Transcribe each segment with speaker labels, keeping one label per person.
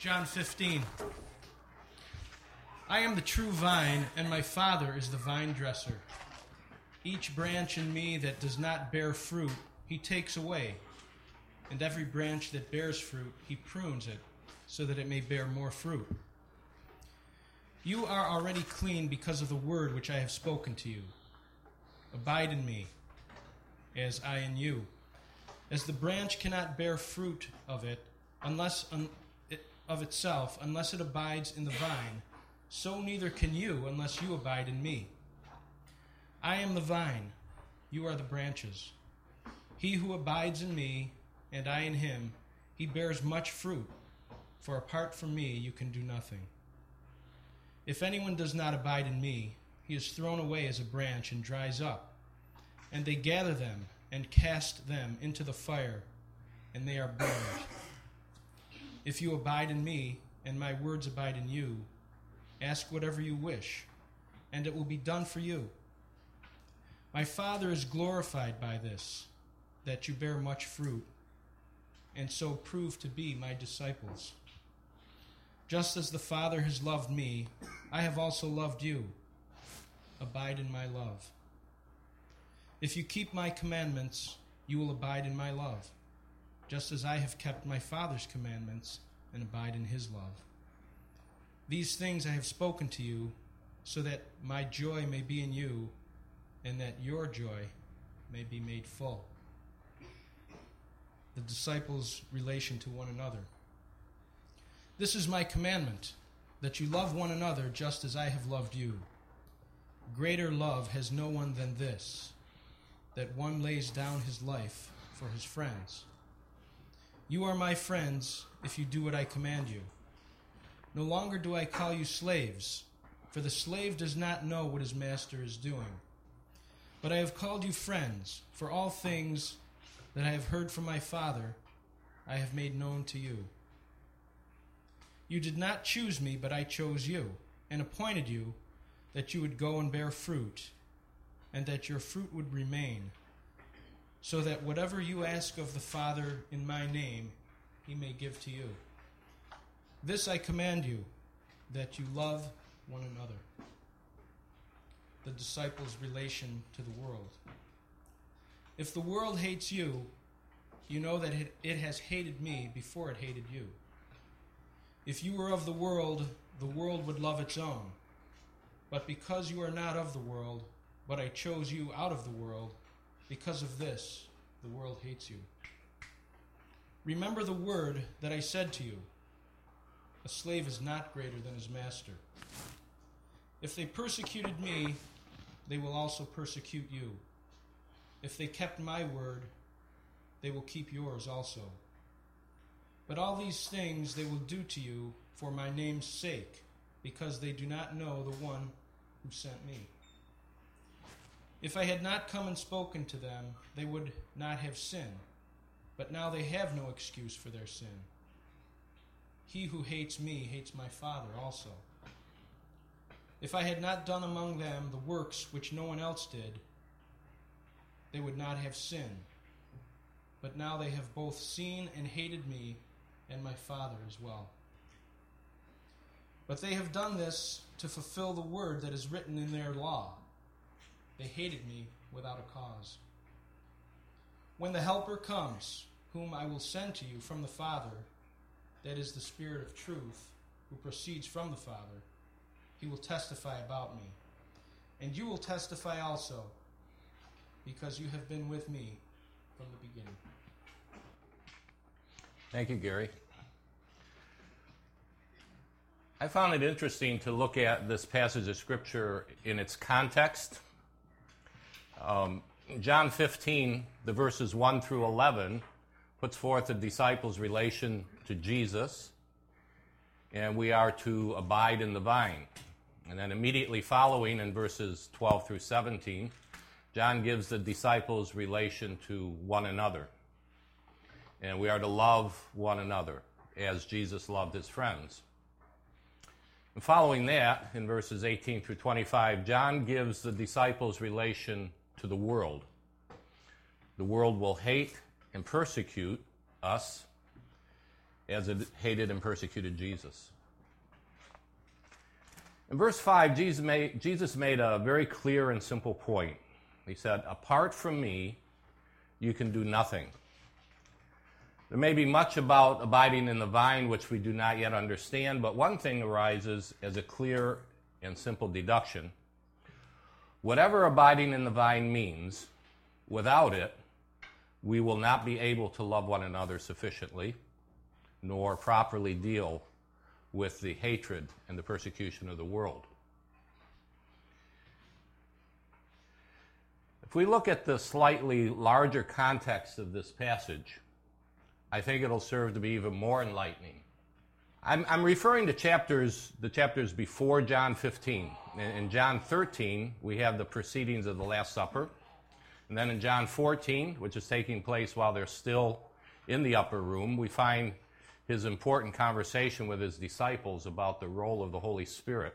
Speaker 1: John 15. I am the true vine, and my Father is the vine dresser. Each branch in me that does not bear fruit, he takes away. And every branch that bears fruit, he prunes it, so that it may bear more fruit. You are already clean because of the word which I have spoken to you. Abide in me, as I in you. As the branch cannot bear fruit of itself unless it abides in the vine, so neither can you unless you abide in me. I am the vine, you are the branches. He who abides in me, and I in him, he bears much fruit, for apart from me you can do nothing. If anyone does not abide in me, he is thrown away as a branch and dries up, and they gather them and cast them into the fire, and they are burned. If you abide in me, and my words abide in you, ask whatever you wish, and it will be done for you. My Father is glorified by this, that you bear much fruit, and so prove to be my disciples. Just as the Father has loved me, I have also loved you. Abide in my love. If you keep my commandments, you will abide in my love, just as I have kept my Father's commandments and abide in his love. These things I have spoken to you, so that my joy may be in you, and that your joy may be made full. The disciples' relation to one another. This is my commandment, that you love one another just as I have loved you. Greater love has no one than this, that one lays down his life for his friends. You are my friends if you do what I command you. No longer do I call you slaves, for the slave does not know what his master is doing. But I have called you friends, for all things that I have heard from my Father, I have made known to you. You did not choose me, but I chose you, and appointed you that you would go and bear fruit, and that your fruit would remain, so that whatever you ask of the Father in my name, he may give to you. This I command you, that you love one another. The disciples' relation to the world. If the world hates you, you know that it has hated me before it hated you. If you were of the world would love its own. But because you are not of the world, but I chose you out of the world, because of this, the world hates you. Remember the word that I said to you. A slave is not greater than his master. If they persecuted me, they will also persecute you. If they kept my word, they will keep yours also. But all these things they will do to you for my name's sake, because they do not know the one who sent me. If I had not come and spoken to them, they would not have sinned. But now they have no excuse for their sin. He who hates me hates my Father also. If I had not done among them the works which no one else did, they would not have sinned. But now they have both seen and hated me and my Father as well. But they have done this to fulfill the word that is written in their law. They hated me without a cause. When the Helper comes, whom I will send to you from the Father, that is the Spirit of truth, who proceeds from the Father, he will testify about me. And you will testify also, because you have been with me from the beginning.
Speaker 2: Thank you, Gary. I found it interesting to look at this passage of Scripture in its context. John 15, the verses 1 through 11, puts forth the disciples' relation to Jesus, and we are to abide in the vine. And then immediately following in verses 12 through 17, John gives the disciples' relation to one another. And we are to love one another as Jesus loved his friends. And following that, in verses 18 through 25, John gives the disciples' relation to the world. The world will hate and persecute us as it hated and persecuted Jesus. In verse 5, Jesus made a very clear and simple point. He said, "Apart from me, you can do nothing." There may be much about abiding in the vine which we do not yet understand, but one thing arises as a clear and simple deduction. Whatever abiding in the vine means, without it, we will not be able to love one another sufficiently, nor properly deal with the hatred and the persecution of the world. If we look at the slightly larger context of this passage, I think it'll serve to be even more enlightening. I'm referring to the chapters before John 15. In John 13, we have the proceedings of the Last Supper. And then in John 14, which is taking place while they're still in the upper room, we find his important conversation with his disciples about the role of the Holy Spirit.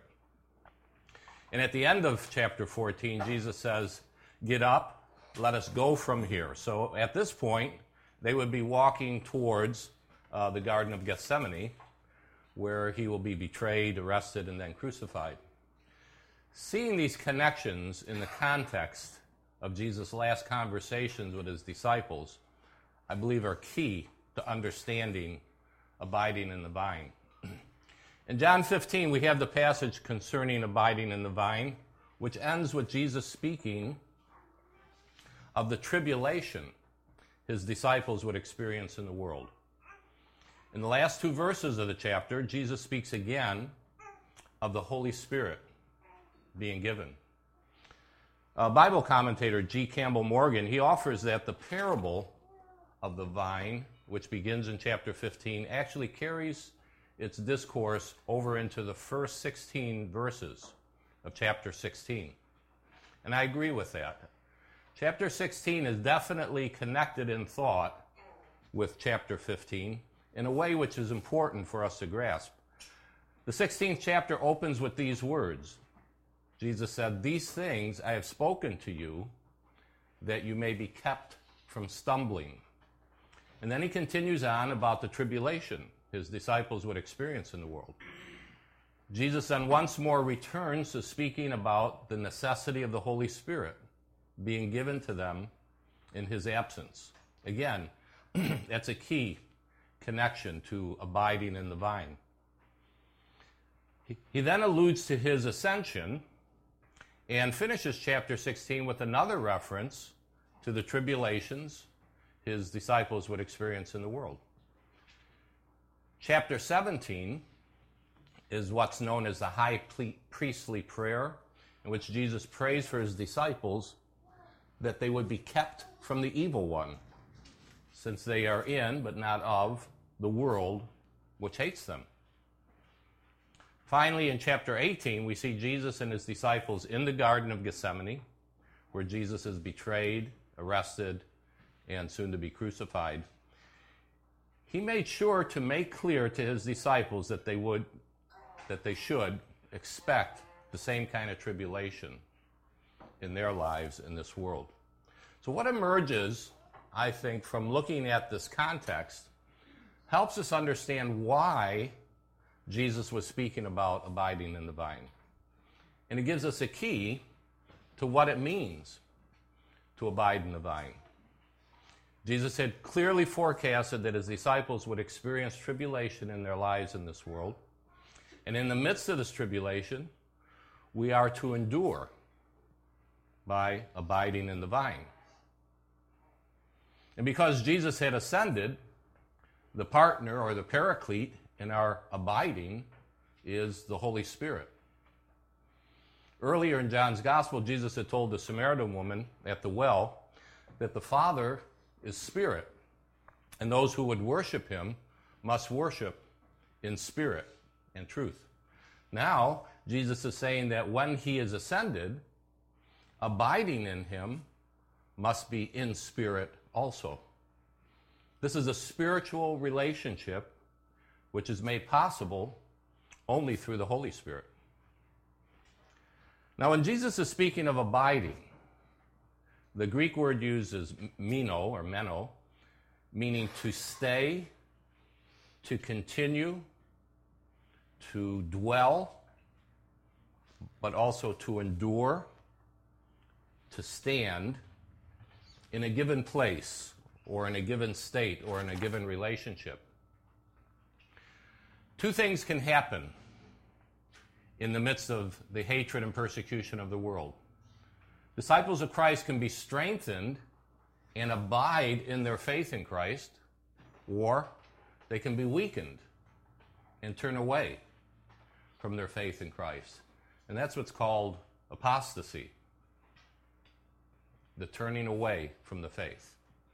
Speaker 2: And at the end of chapter 14, Jesus says, "Get up, let us go from here." So at this point, they would be walking towards the Garden of Gethsemane, where he will be betrayed, arrested, and then crucified. Seeing these connections in the context of Jesus' last conversations with his disciples, I believe are key to understanding abiding in the vine. In John 15, we have the passage concerning abiding in the vine, which ends with Jesus speaking of the tribulation his disciples would experience in the world. In the last two verses of the chapter, Jesus speaks again of the Holy Spirit being given. Bible commentator G. Campbell Morgan, he offers that the parable of the vine, which begins in chapter 15, actually carries its discourse over into the first 16 verses of chapter 16. And I agree with that. Chapter 16 is definitely connected in thought with chapter 15 in a way which is important for us to grasp. The 16th chapter opens with these words. Jesus said, "These things I have spoken to you, that you may be kept from stumbling." And then he continues on about the tribulation his disciples would experience in the world. Jesus then once more returns to speaking about the necessity of the Holy Spirit being given to them in his absence. Again, that's a key connection to abiding in the vine. He then alludes to his ascension and finishes chapter 16 with another reference to the tribulations his disciples would experience in the world. Chapter 17 is what's known as the high priestly prayer, in which Jesus prays for his disciples that they would be kept from the evil one, since they are in, but not of, the world which hates them. Finally, in chapter 18, we see Jesus and his disciples in the Garden of Gethsemane, where Jesus is betrayed, arrested, and soon to be crucified. He made sure to make clear to his disciples that they should expect the same kind of tribulation in their lives in this world. So what emerges, I think, from looking at this context helps us understand why Jesus was speaking about abiding in the vine. And it gives us a key to what it means to abide in the vine. Jesus had clearly forecasted that his disciples would experience tribulation in their lives in this world. And in the midst of this tribulation, we are to endure by abiding in the vine. And because Jesus had ascended, the partner or the paraclete in our abiding is the Holy Spirit. Earlier in John's Gospel, Jesus had told the Samaritan woman at the well that the Father is spirit, and those who would worship him must worship in spirit and truth. Now, Jesus is saying that when he is ascended, abiding in him must be in spirit also. This is a spiritual relationship which is made possible only through the Holy Spirit. Now, when Jesus is speaking of abiding, the Greek word used is meno, meaning to stay, to continue, to dwell, but also to endure, to stand in a given place or in a given state or in a given relationship. Two things can happen in the midst of the hatred and persecution of the world. Disciples of Christ can be strengthened and abide in their faith in Christ, or they can be weakened and turn away from their faith in Christ. And that's what's called apostasy, the turning away from the faith.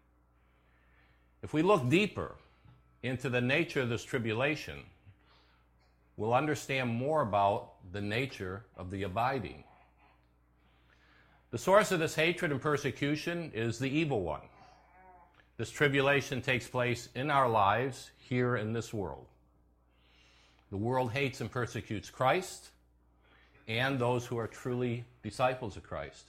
Speaker 2: If we look deeper into the nature of this tribulation, we'll understand more about the nature of the abiding. The source of this hatred and persecution is the evil one. This tribulation takes place in our lives here in this world. The world hates and persecutes Christ and those who are truly disciples of Christ.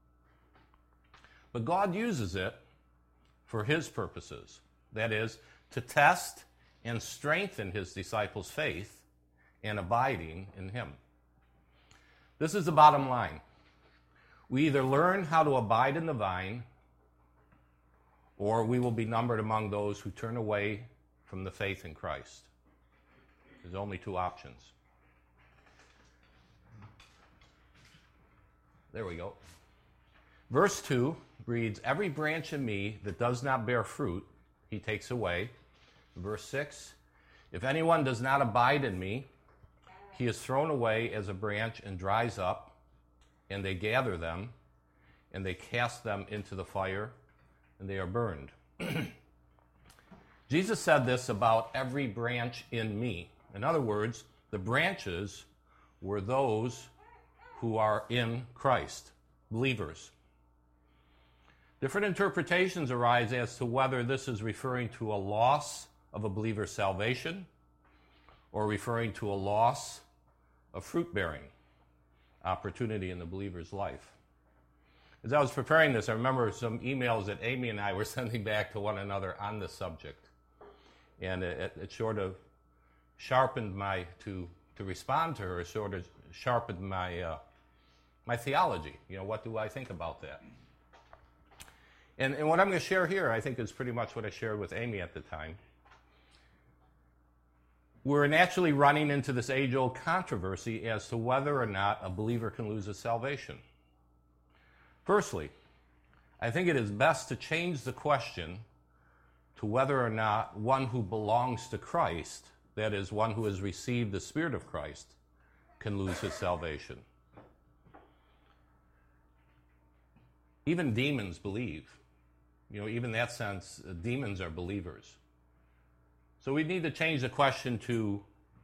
Speaker 2: But God uses it for his purposes. That is, to test and strengthen his disciples' faith and abiding in him. This is the bottom line. We either learn how to abide in the vine, or we will be numbered among those who turn away from the faith in Christ. There's only two options. There we go. Verse 2 reads, "Every branch in me that does not bear fruit, he takes away." Verse 6, "If anyone does not abide in me, he is thrown away as a branch and dries up, and they gather them, and they cast them into the fire, and they are burned." Jesus said this about every branch in me. In other words, the branches were those who are in Christ, believers. Different interpretations arise as to whether this is referring to a loss of a believer's salvation or referring to a loss of fruit-bearing opportunity in the believer's life. As I was preparing this, I remember some emails that Amy and I were sending back to one another on this subject. And it sort of sharpened to respond to her, it sort of sharpened my theology. What do I think about that? And what I'm going to share here, I think, is pretty much what I shared with Amy at the time. We're naturally running into this age-old controversy as to whether or not a believer can lose his salvation. Firstly, I think it is best to change the question to whether or not one who belongs to Christ, that is, one who has received the Spirit of Christ, can lose his salvation. Even demons believe. Even in that sense, demons are believers. So we need to change the question to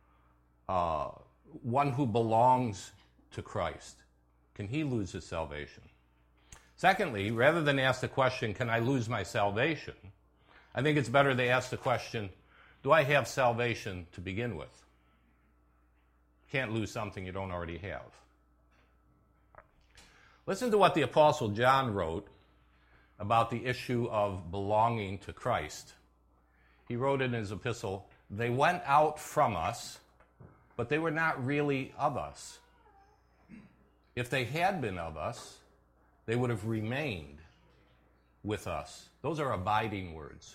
Speaker 2: one who belongs to Christ. Can he lose his salvation? Secondly, rather than ask the question, can I lose my salvation? I think it's better to ask the question, do I have salvation to begin with? You can't lose something you don't already have. Listen to what the Apostle John wrote about the issue of belonging to Christ. He wrote in his epistle, "They went out from us, but they were not really of us. If they had been of us, they would have remained with us." Those are abiding words.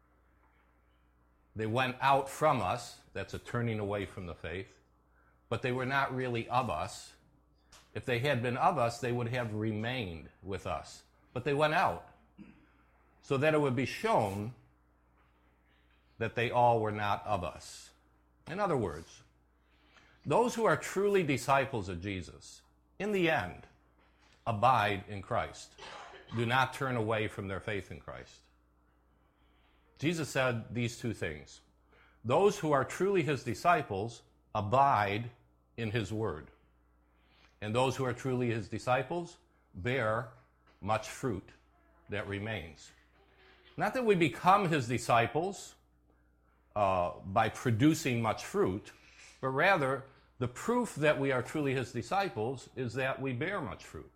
Speaker 2: They went out from us, that's a turning away from the faith, but they were not really of us. If they had been of us, they would have remained with us. But they went out, so that it would be shown that they all were not of us. In other words, those who are truly disciples of Jesus, in the end, abide in Christ. Do not turn away from their faith in Christ. Jesus said these two things. Those who are truly his disciples abide in his word. And those who are truly his disciples bear much fruit that remains. Not that we become his disciples by producing much fruit, but rather the proof that we are truly his disciples is that we bear much fruit.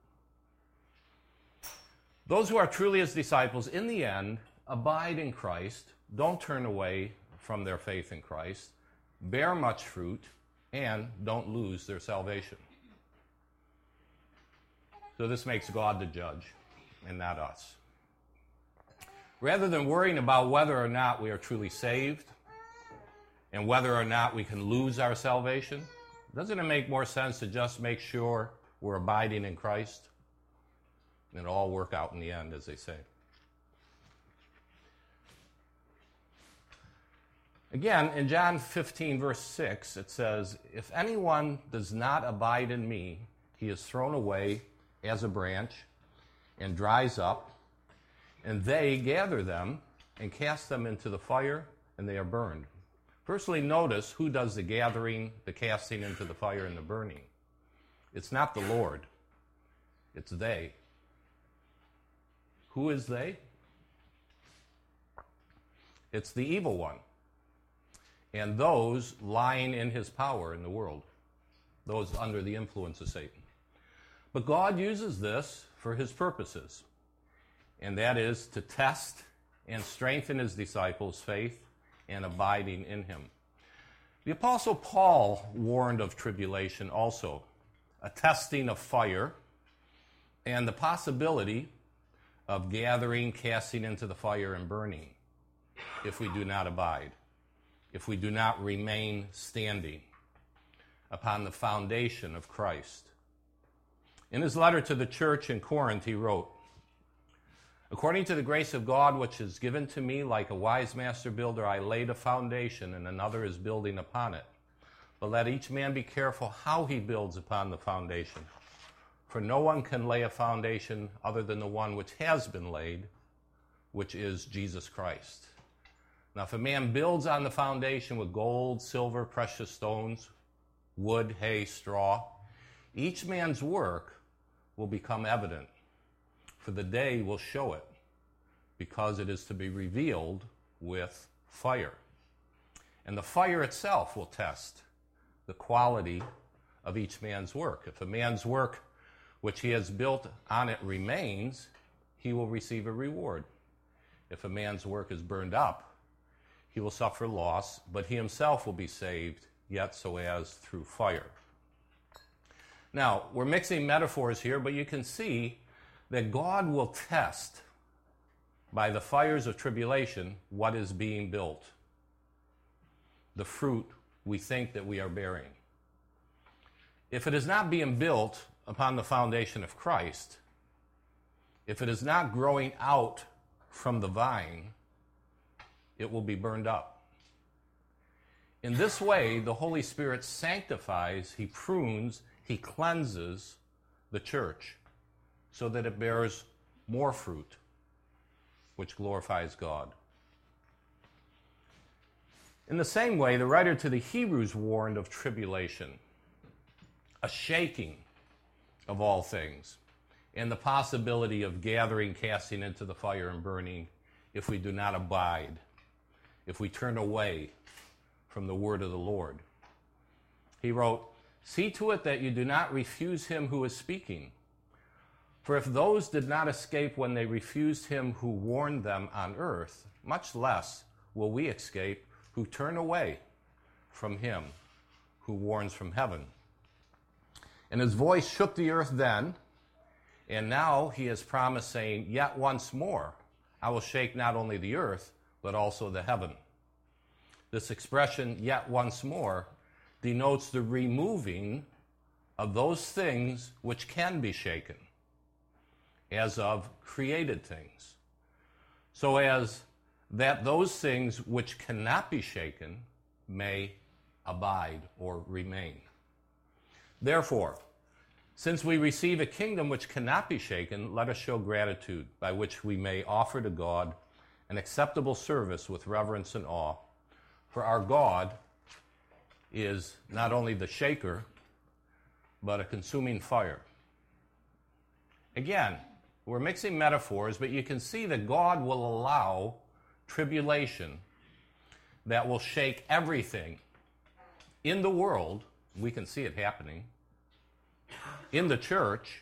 Speaker 2: Those who are truly his disciples, in the end, abide in Christ, don't turn away from their faith in Christ, bear much fruit, and don't lose their salvation. So this makes God the judge and not us. Rather than worrying about whether or not we are truly saved and whether or not we can lose our salvation, doesn't it make more sense to just make sure we're abiding in Christ? And it'll all work out in the end, as they say. Again, in John 15, verse 6, it says, "If anyone does not abide in me, he is thrown away as a branch and dries up, and they gather them and cast them into the fire, and they are burned." Firstly, notice who does the gathering, the casting into the fire, and the burning. It's not the Lord. It's they. Who is they? It's the evil one. And those lying in his power in the world, those under the influence of Satan. But God uses this for his purposes, and that is to test and strengthen his disciples' faith and abiding in him. The Apostle Paul warned of tribulation also, a testing of fire, and the possibility of gathering, casting into the fire, and burning if we do not abide, if we do not remain standing upon the foundation of Christ. In his letter to the church in Corinth, he wrote, "According to the grace of God which is given to me, like a wise master builder, I laid a foundation, and another is building upon it. But let each man be careful how he builds upon the foundation. For no one can lay a foundation other than the one which has been laid, which is Jesus Christ. Now, if a man builds on the foundation with gold, silver, precious stones, wood, hay, straw, each man's work will become evident, for the day will show it, because it is to be revealed with fire. And the fire itself will test the quality of each man's work. If a man's work which he has built on it remains, he will receive a reward. If a man's work is burned up, he will suffer loss, but he himself will be saved, yet so as through fire." Now, we're mixing metaphors here, but you can see that God will test by the fires of tribulation what is being built, the fruit we think that we are bearing. If it is not being built upon the foundation of Christ, if it is not growing out from the vine, it will be burned up. In this way, the Holy Spirit sanctifies, he prunes, he cleanses the church so that it bears more fruit, which glorifies God. In the same way, the writer to the Hebrews warned of tribulation, a shaking of all things, and the possibility of gathering, casting into the fire, and burning if we do not abide, if we turn away from the word of the Lord. He wrote, "See to it that you do not refuse him who is speaking. For if those did not escape when they refused him who warned them on earth, much less will we escape who turn away from him who warns from heaven." And his voice shook the earth then, and now he has promised, saying, "Yet once more I will shake not only the earth, but also the heaven." This expression, "yet once more," denotes the removing of those things which can be shaken, as of created things, so as that those things which cannot be shaken may abide or remain. Therefore, since we receive a kingdom which cannot be shaken, let us show gratitude, by which we may offer to God an acceptable service with reverence and awe. For our God is not only the shaker, but a consuming fire. Again, we're mixing metaphors, but you can see that God will allow tribulation that will shake everything in the world. We can see it happening in the church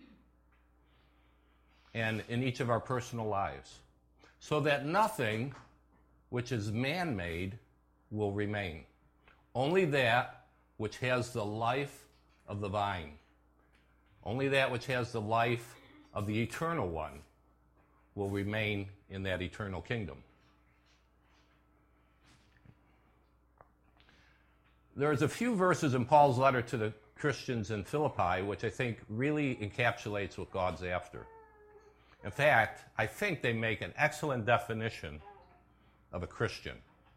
Speaker 2: and in each of our personal lives, so that nothing which is man-made will remain. Only that which has the life of the vine, only that which has the life of the eternal one will remain in that eternal kingdom. There's a few verses in Paul's letter to the Christians in Philippi which I think really encapsulates what God's after. In fact, I think they make an excellent definition of a Christian.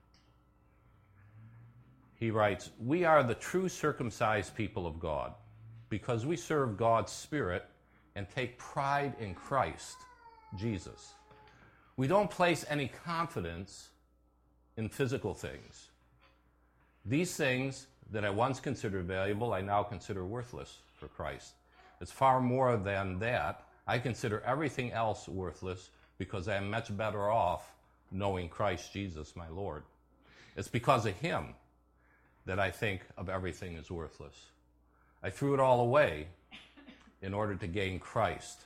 Speaker 2: He writes, "We are the true circumcised people of God, because we serve God's Spirit and take pride in Christ, Jesus. We don't place any confidence in physical things. These things that I once considered valuable, I now consider worthless for Christ. It's far more than that. I consider everything else worthless because I am much better off knowing Christ Jesus, my Lord. It's because of him that I think of everything as worthless. I threw it all away in order to gain Christ."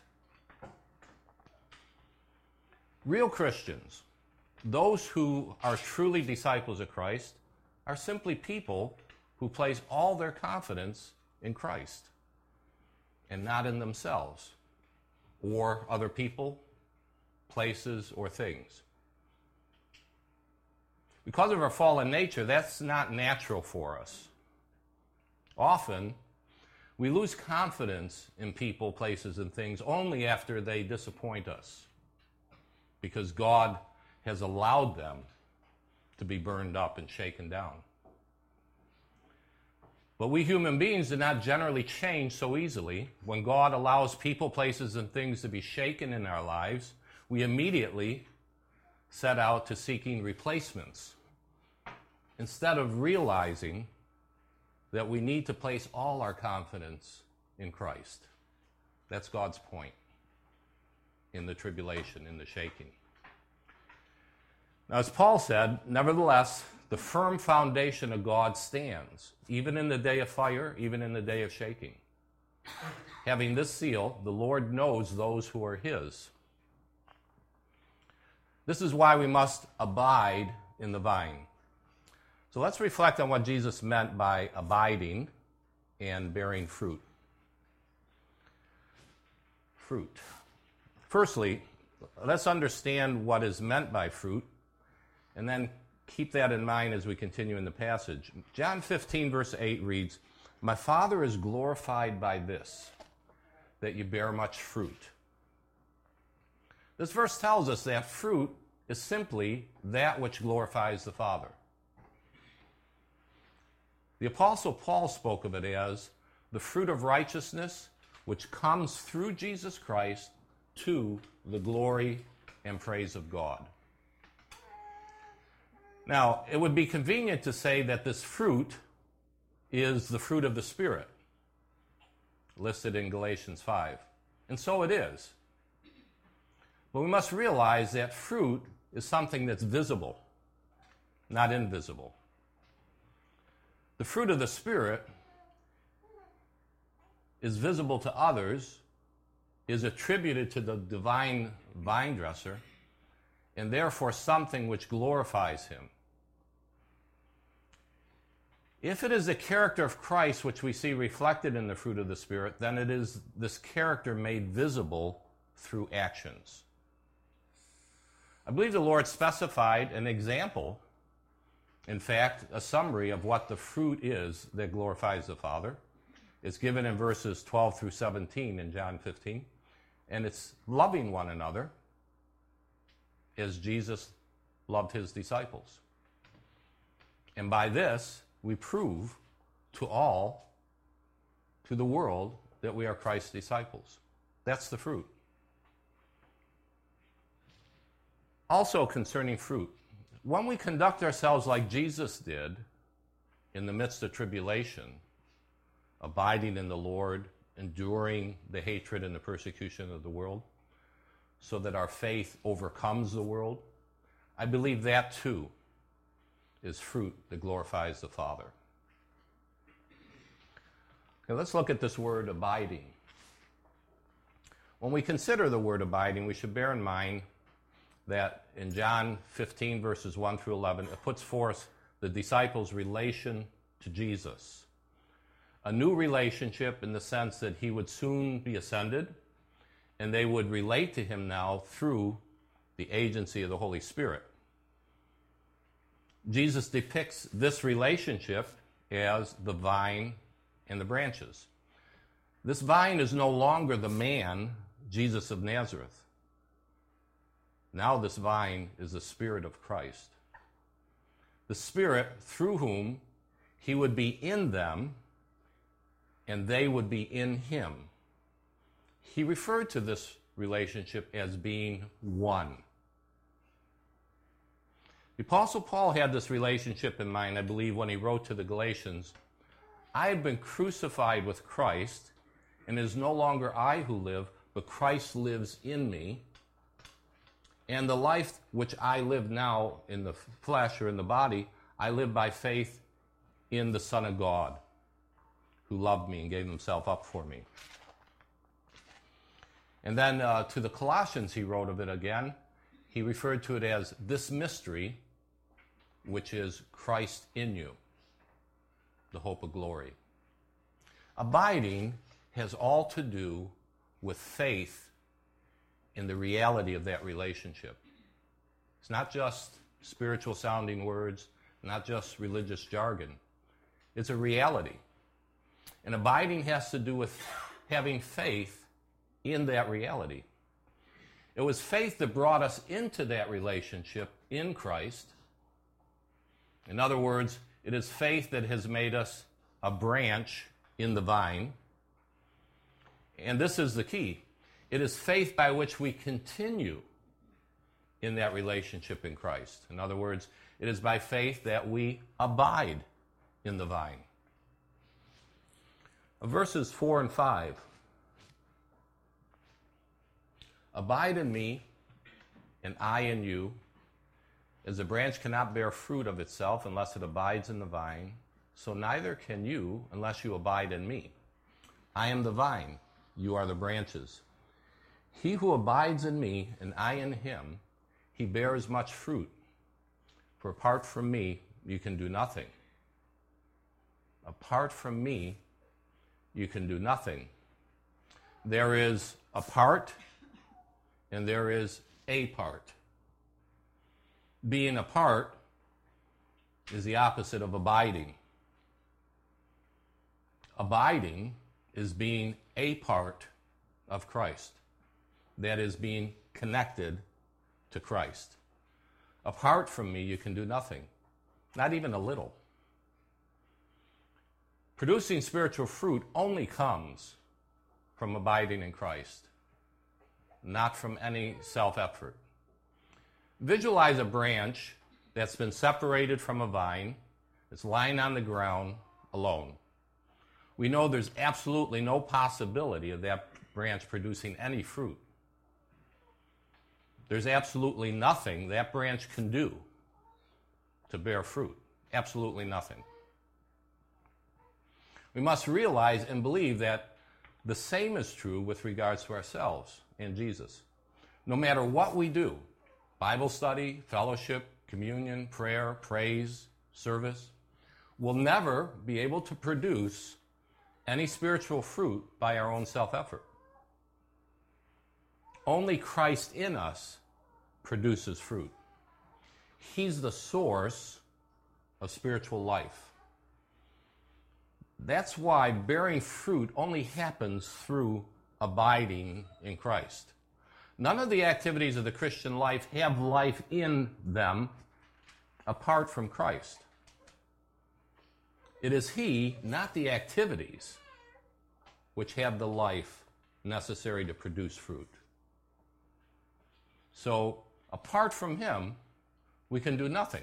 Speaker 2: Real Christians, those who are truly disciples of Christ, are simply people who place all their confidence in Christ and not in themselves or other people, places, or things. Because of our fallen nature, that's not natural for us. Often, we lose confidence in people, places, and things only after they disappoint us, because God has allowed them to be burned up and shaken down. But we human beings do not generally change so easily. When God allows people, places, and things to be shaken in our lives, we immediately set out to seeking replacements, instead of realizing that we need to place all our confidence in Christ. That's God's point in the tribulation, in the shaking. Now, as Paul said, nevertheless, the firm foundation of God stands, even in the day of fire, even in the day of shaking. Having this seal, the Lord knows those who are his. This is why we must abide in the vine. So let's reflect on what Jesus meant by abiding and bearing fruit. Fruit. Firstly, let's understand what is meant by fruit, and then keep that in mind as we continue in the passage. John 15, verse 8 reads, "My Father is glorified by this, that you bear much fruit." This verse tells us that fruit is simply that which glorifies the Father. The Apostle Paul spoke of it as the fruit of righteousness which comes through Jesus Christ to the glory and praise of God. Now, it would be convenient to say that this fruit is the fruit of the Spirit, listed in Galatians 5. And so it is. But we must realize that fruit is something that's visible, not invisible. The fruit of the Spirit is visible to others, is attributed to the divine vine dresser, and therefore something which glorifies him. If it is the character of Christ which we see reflected in the fruit of the Spirit, then it is this character made visible through actions. I believe the Lord specified an example, in fact, a summary of what the fruit is that glorifies the Father. It's given in verses 12 through 17 in John 15, and it's loving one another as Jesus loved his disciples. And by this, we prove to the world, that we are Christ's disciples. That's the fruit. Also concerning fruit, when we conduct ourselves like Jesus did in the midst of tribulation, abiding in the Lord, enduring the hatred and the persecution of the world, so that our faith overcomes the world, I believe that too is fruit that glorifies the Father. Okay, let's look at this word abiding. When we consider the word abiding, we should bear in mind that in John 15, verses 1 through 11, it puts forth the disciples' relation to Jesus. A new relationship in the sense that he would soon be ascended, and they would relate to him now through the agency of the Holy Spirit. Jesus depicts this relationship as the vine and the branches. This vine is no longer the man, Jesus of Nazareth. Now this vine is the Spirit of Christ. The Spirit through whom he would be in them and they would be in him. He referred to this relationship as being one. The Apostle Paul had this relationship in mind, I believe, when he wrote to the Galatians, I have been crucified with Christ, and it is no longer I who live, but Christ lives in me. And the life which I live now in the flesh or in the body, I live by faith in the Son of God, who loved me and gave himself up for me. And then to the Colossians he wrote of it again. He referred to it as this mystery, which is Christ in you, the hope of glory. Abiding has all to do with faith in the reality of that relationship. It's not just spiritual sounding words, not just religious jargon. It's a reality. And abiding has to do with having faith in that reality. It was faith that brought us into that relationship in Christ. In other words, it is faith that has made us a branch in the vine. And this is the key. It is faith by which we continue in that relationship in Christ. In other words, it is by faith that we abide in the vine. Verses 4 and 5. Abide in me, and I in you. As a branch cannot bear fruit of itself unless it abides in the vine, so neither can you unless you abide in me. I am the vine, you are the branches. He who abides in me, and I in him, he bears much fruit. For apart from me, you can do nothing. Apart from me, you can do nothing. There is a part, and there is a part. Being apart is the opposite of abiding. Abiding is being a part of Christ. That is being connected to Christ. Apart from me, you can do nothing, not even a little. Producing spiritual fruit only comes from abiding in Christ, not from any self-effort. Visualize a branch that's been separated from a vine. It's lying on the ground alone. We know there's absolutely no possibility of that branch producing any fruit. There's absolutely nothing that branch can do to bear fruit. Absolutely nothing. We must realize and believe that the same is true with regards to ourselves and Jesus. No matter what we do, Bible study, fellowship, communion, prayer, praise, service, we'll never be able to produce any spiritual fruit by our own self-effort. Only Christ in us produces fruit. He's the source of spiritual life. That's why bearing fruit only happens through abiding in Christ. None of the activities of the Christian life have life in them apart from Christ. It is He, not the activities, which have the life necessary to produce fruit. So, apart from Him, we can do nothing.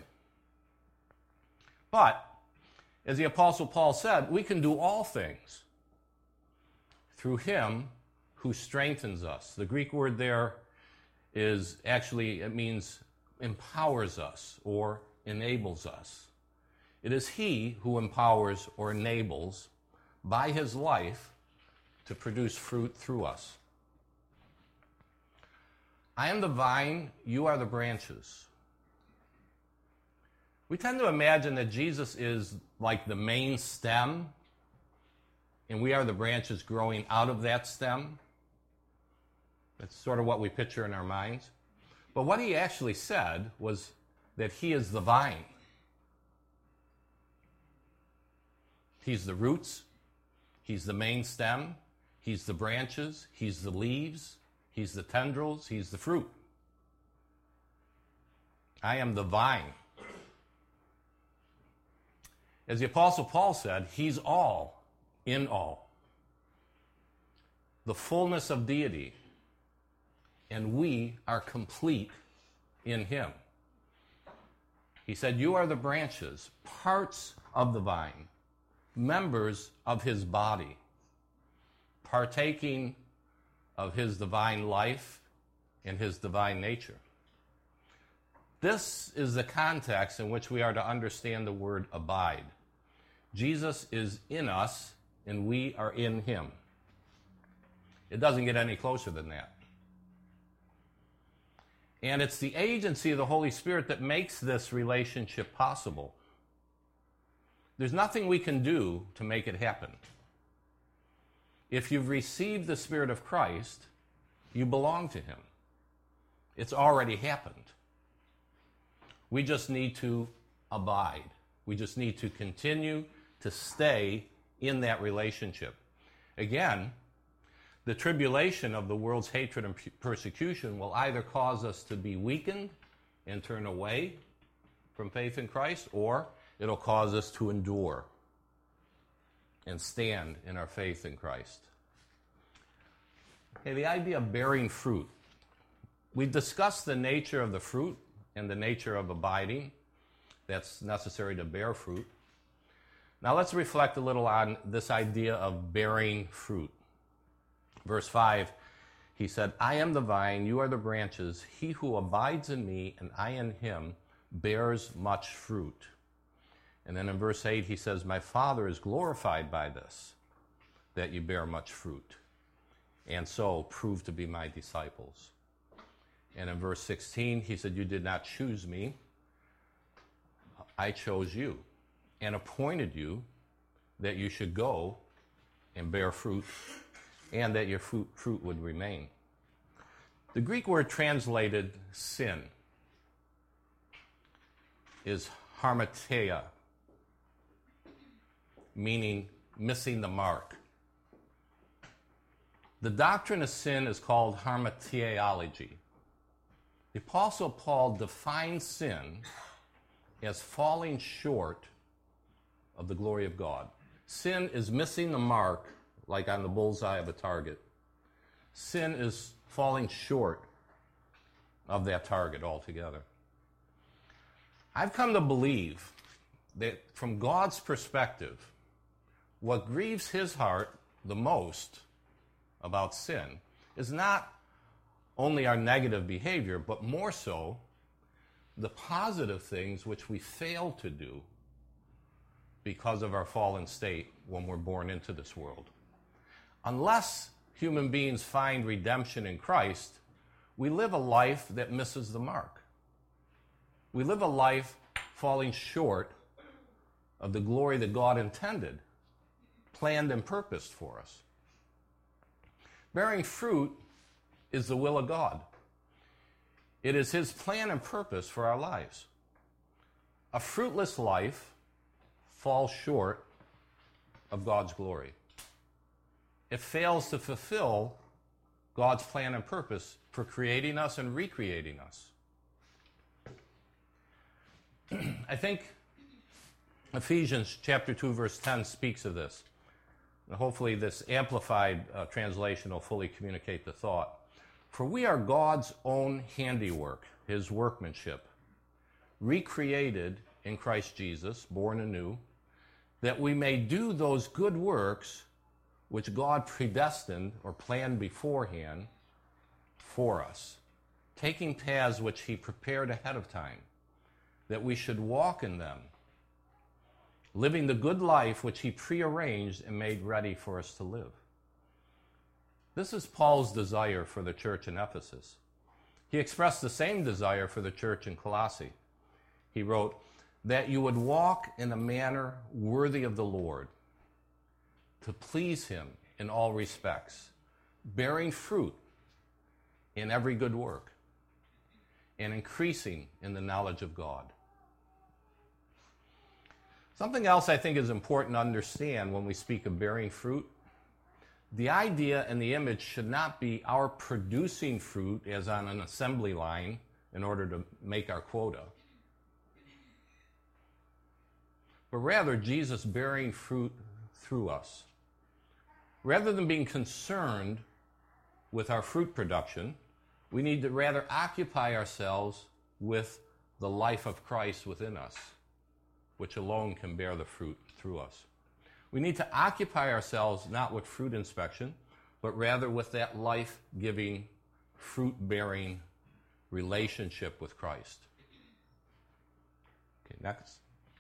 Speaker 2: But, as the Apostle Paul said, we can do all things through Him who strengthens us. The Greek word there is actually, it means empowers us or enables us. It is He who empowers or enables by His life to produce fruit through us. I am the vine, you are the branches. We tend to imagine that Jesus is like the main stem, and we are the branches growing out of that stem. That's sort of what we picture in our minds. But what he actually said was that he is the vine. He's the roots, he's the main stem, he's the branches, he's the leaves, he's the tendrils, he's the fruit. I am the vine. As the Apostle Paul said, he's all in all. The fullness of deity. And we are complete in him. He said, you are the branches, parts of the vine, members of his body, partaking of his divine life and his divine nature. This is the context in which we are to understand the word abide. Jesus is in us, and we are in him. It doesn't get any closer than that. And it's the agency of the Holy Spirit that makes this relationship possible. There's nothing we can do to make it happen. If you've received the Spirit of Christ, you belong to him. It's already happened. We just need to abide. We just need to continue to stay in that relationship. Again, the tribulation of the world's hatred and persecution will either cause us to be weakened and turn away from faith in Christ, or it'll cause us to endure and stand in our faith in Christ. Okay, the idea of bearing fruit. We've discussed the nature of the fruit and the nature of abiding that's necessary to bear fruit. Now let's reflect a little on this idea of bearing fruit. Verse 5, he said, I am the vine, you are the branches. He who abides in me and I in him bears much fruit. And then in verse 8, he says, my Father is glorified by this, that you bear much fruit, and so prove to be my disciples. And in verse 16, he said, you did not choose me, I chose you and appointed you that you should go and bear fruit, and that your fruit would remain. The Greek word translated sin is harmateia, meaning missing the mark. The doctrine of sin is called hamartiology. The Apostle Paul defines sin as falling short of the glory of God. Sin is missing the mark, like on the bullseye of a target. Sin is falling short of that target altogether. I've come to believe that from God's perspective, what grieves his heart the most about sin is not only our negative behavior, but more so the positive things which we fail to do because of our fallen state when we're born into this world. Unless human beings find redemption in Christ, we live a life that misses the mark. We live a life falling short of the glory that God intended, planned and purposed for us. Bearing fruit is the will of God. It is his plan and purpose for our lives. A fruitless life falls short of God's glory. It fails to fulfill God's plan and purpose for creating us and recreating us. I think Ephesians chapter 2, verse 10 speaks of this. And hopefully this amplified translation will fully communicate the thought. For we are God's own handiwork, his workmanship, recreated in Christ Jesus, born anew, that we may do those good works which God predestined or planned beforehand for us, taking paths which he prepared ahead of time, that we should walk in them, living the good life which he prearranged and made ready for us to live. This is Paul's desire for the church in Ephesus. He expressed the same desire for the church in Colossae. He wrote, that you would walk in a manner worthy of the Lord, to please him in all respects, bearing fruit in every good work, and increasing in the knowledge of God. Something else I think is important to understand when we speak of bearing fruit. The idea and the image should not be our producing fruit as on an assembly line in order to make our quota, but rather Jesus bearing fruit through us. Rather than being concerned with our fruit production, we need to rather occupy ourselves with the life of Christ within us, which alone can bear the fruit through us. We need to occupy ourselves not with fruit inspection, but rather with that life-giving, fruit-bearing relationship with Christ. Okay, next.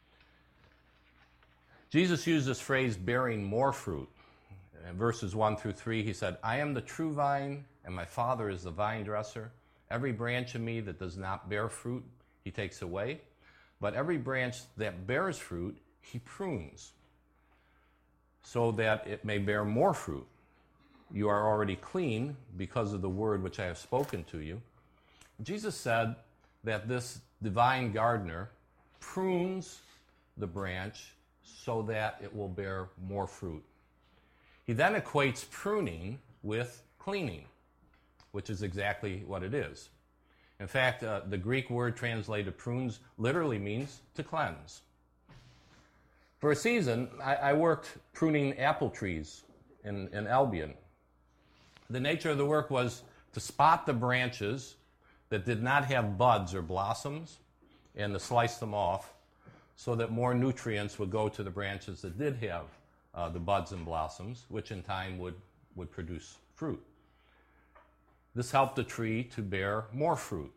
Speaker 2: Jesus used this phrase, bearing more fruit. In verses 1 through 3, he said, I am the true vine, and my Father is the vine dresser. Every branch in me that does not bear fruit, he takes away. But every branch that bears fruit, he prunes, so that it may bear more fruit. You are already clean because of the word which I have spoken to you. Jesus said that this divine gardener prunes the branch so that it will bear more fruit. He then equates pruning with cleaning, which is exactly what it is. In fact, the Greek word translated prunes literally means to cleanse. For a season, I worked pruning apple trees in Albion. The nature of the work was to spot the branches that did not have buds or blossoms and to slice them off so that more nutrients would go to the branches that did have the buds and blossoms, which in time would produce fruit. This helped the tree to bear more fruit.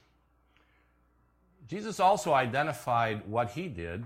Speaker 2: Jesus also identified what he did.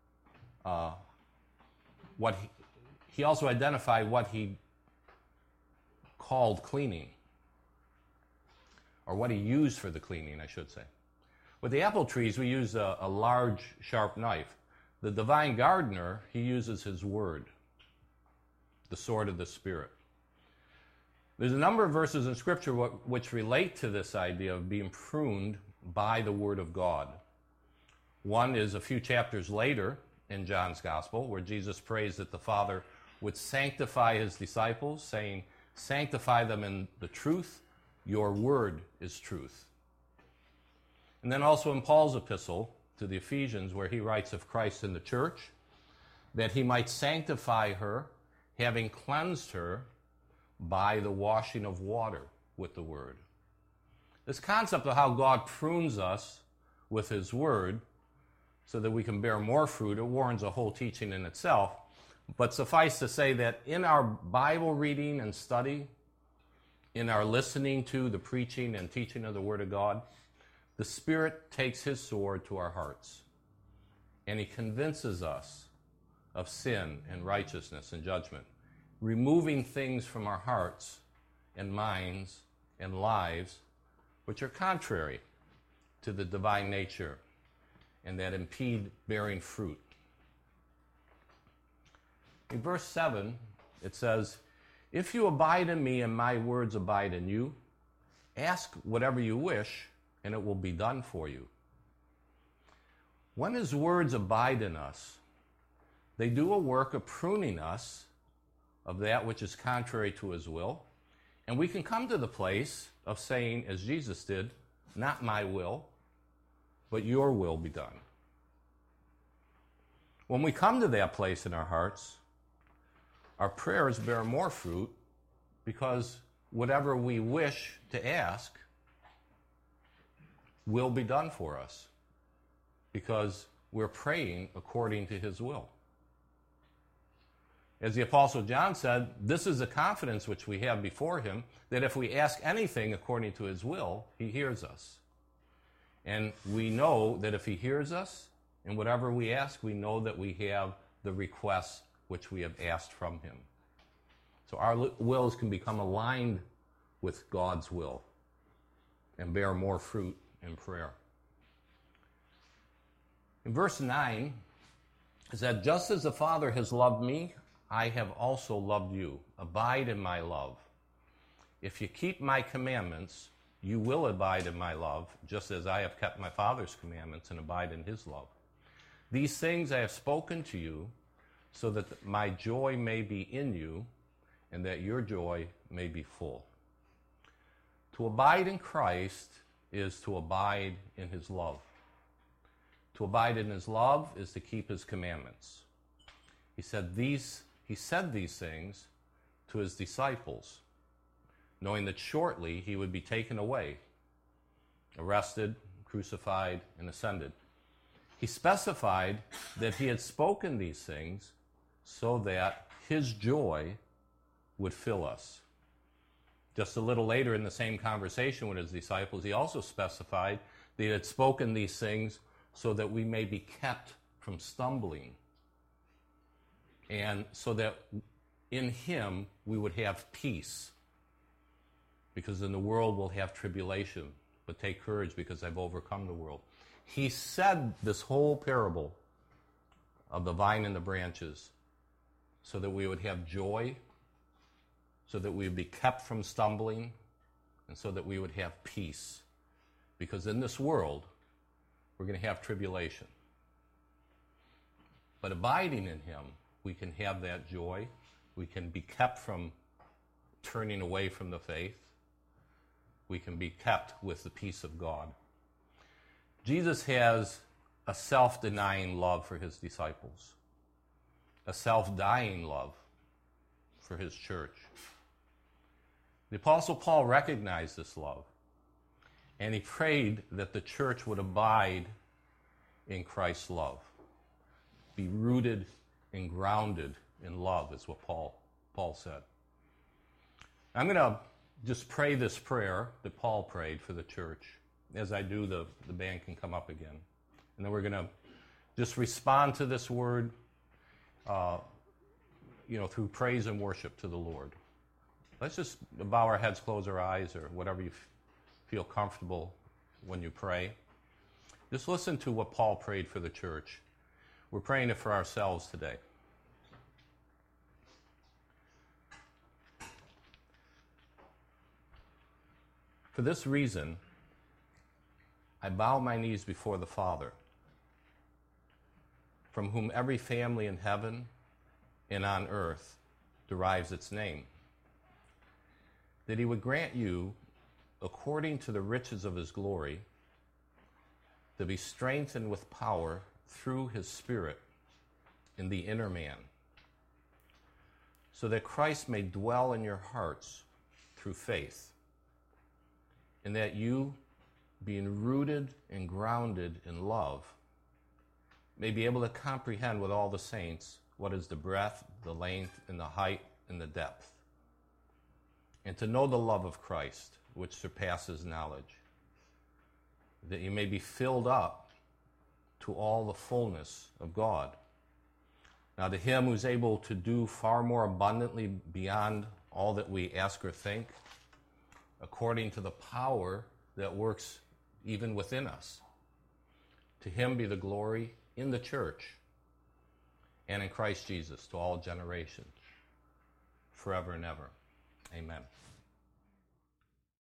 Speaker 2: He also identified what he called cleaning, or what he used for the cleaning, I should say. With the apple trees, we use a large, sharp knife. The divine gardener, he uses his word, the sword of the Spirit. There's a number of verses in Scripture which relate to this idea of being pruned by the Word of God. One is a few chapters later in John's Gospel, where Jesus prays that the Father would sanctify his disciples, saying, sanctify them in the truth, your word is truth. And then also in Paul's epistle to the Ephesians, where he writes of Christ in the church, that he might sanctify her, having cleansed her by the washing of water with the word. This concept of how God prunes us with his word so that we can bear more fruit, it warrants a whole teaching in itself. But suffice to say that in our Bible reading and study, in our listening to the preaching and teaching of the Word of God, the Spirit takes his sword to our hearts, and he convinces us of sin and righteousness and judgment, removing things from our hearts and minds and lives which are contrary to the divine nature and that impede bearing fruit. In verse 7, it says, if you abide in me and my words abide in you, ask whatever you wish, and it will be done for you. When his words abide in us, they do a work of pruning us of that which is contrary to his will, and we can come to the place of saying, as Jesus did, not my will, but your will be done. When we come to that place in our hearts, our prayers bear more fruit because whatever we wish to ask will be done for us because we're praying according to his will. As the Apostle John said, this is the confidence which we have before him, that if we ask anything according to his will, he hears us. And we know that if he hears us, and whatever we ask, we know that we have the requests which we have asked from him. So our wills can become aligned with God's will and bear more fruit in prayer. In verse 9, it said, "Just as the Father has loved me, I have also loved you. Abide in my love. If you keep my commandments, you will abide in my love, just as I have kept my Father's commandments and abide in his love. These things I have spoken to you, so that my joy may be in you, and that your joy may be full." To abide in Christ is to abide in his love. To abide in his love is to keep his commandments. He said these things to his disciples, knowing that shortly he would be taken away, arrested, crucified, and ascended. He specified that he had spoken these things so that his joy would fill us. Just a little later in the same conversation with his disciples, he also specified that he had spoken these things so that we may be kept from stumbling, and so that in him we would have peace. Because in the world we'll have tribulation, but take courage because I've overcome the world. He said this whole parable of the vine and the branches so that we would have joy, so that we would be kept from stumbling, and so that we would have peace. Because in this world, we're going to have tribulation. But abiding in him, we can have that joy. We can be kept from turning away from the faith. We can be kept with the peace of God. Jesus has a self-denying love for his disciples, a self-dying love for his church. The Apostle Paul recognized this love, and he prayed that the church would abide in Christ's love, be rooted and grounded in love, is what Paul said. I'm going to just pray this prayer that Paul prayed for the church. As I do, the band can come up again. And then we're going to just respond to this word, through praise and worship to the Lord. Let's just bow our heads, close our eyes, or whatever you feel comfortable when you pray. Just listen to what Paul prayed for the church. We're praying it for ourselves today. "For this reason, I bow my knees before the Father, from whom every family in heaven and on earth derives its name, that he would grant you, according to the riches of his glory, to be strengthened with power through his Spirit in the inner man, so that Christ may dwell in your hearts through faith, and that you, being rooted and grounded in love, may be able to comprehend with all the saints what is the breadth, the length, and the height, and the depth, and to know the love of Christ, which surpasses knowledge, that you may be filled up to all the fullness of God. Now to him who's able to do far more abundantly beyond all that we ask or think, according to the power that works even within us. To him be the glory in the church and in Christ Jesus to all generations, forever and ever. Amen."